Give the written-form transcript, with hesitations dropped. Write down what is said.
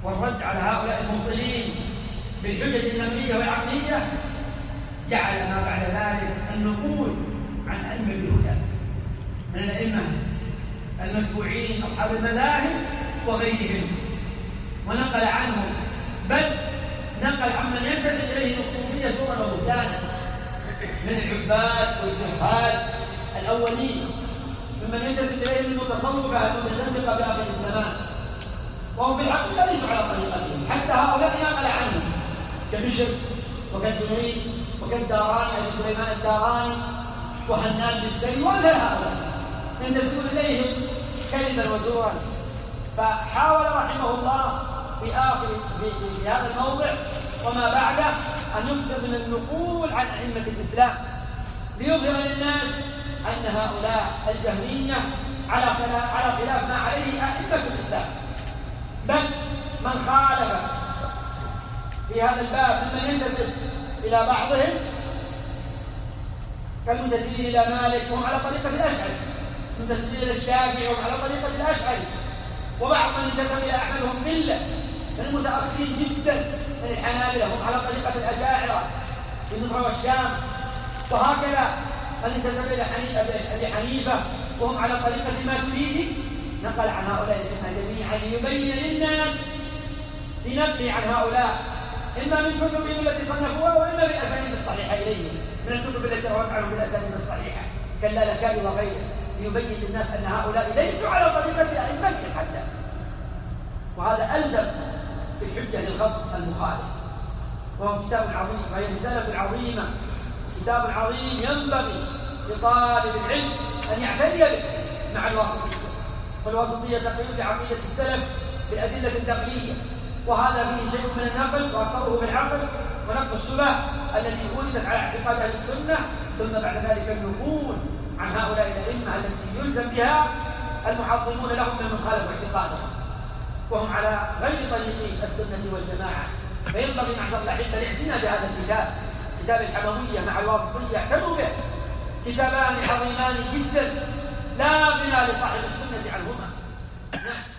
والرد على هؤلاء المبطلين بالحجج النقلية والعقلية، جعل ما بعد ذلك النقول عن أئمة الهدى من الأئمة المتبوعين أصحاب المذاهب وغيرهم، ونقل عنهم، بل نقل عمن ينتسب إليه الصوفية سورا وبهتانا من العباد والزهاد الأولين، ممن ينتسب إليه المتصوفة المتزندقة بآخر الزمان، وهم في الحقيقة ليسوا على طريقتهم. حتى هؤلاء نقل عنهم كبشر وكالدنيء وكالداراني أبي سليمان الداراني وحنان بالسري وأمثال هؤلاء ينتسبون إليهم كذبا وزورا. فحاول رحمه الله في هذا الموضع وما بعده أن يكثر من النقول عن أئمة الإسلام ليظهر للناس أن هؤلاء الجهمية على خلاف ما عليه أئمة الإسلام، بل من خالف في هذا الباب ممن ينتسب إلى بعضهم كالمنتسبين إلى مالك وهم على طريقة الأشعري، المنتسبين إلى الشافعي وهم على طريقة الأشعري، وبعض من ينتسب إلى أحمد هم ملة المتأخرين جدا من الحنابلة هم على طريقة الأشاعرة في مصر والشام، وهكذا من ينتسب إلى أبي حنيفة وهم على طريقة الماتريدي. نقل عن هؤلاء الأئمة جميعا ليبين للناس في نقله عن هؤلاء إما من كتبهم التي صنفوها وإما بالأسانيد الصحيحة إليهم من الكتب التي روت عنهم بالأسانيد الصحيحة كاللالكائي وغيره، ليبين للناس أن هؤلاء ليسوا على طريقة أئمتهم حتى. وهذا ألزم في الحجة للغصب المخالف، وهو كتاب عظيم وهي رسالة عظيمة، كتاب عظيم ينبغي لطالب العلم أن يعتني به مع الواسطية، فالواسطية تقيم بعقيدة السلف بالأدلة النقلية، وهذا فيه شيء من النقل وأكثره بالعقل ونقل الشبه التي ولدت على اعتقاد أهل السنة، ثم بعد ذلك النقول عن هؤلاء الأئمة التي يلزم بها المعظمون لهم من خالف اعتقادهم وهم على غير طريق السنة والجماعة. فينبغي معشر الأحبة الاعتناء بهذا الكتاب، كتاب الحموية مع الواسطية، اعتنوا به، كتابان عظيمان جدا لا غنى لصاحب السنة عنهما. نعم.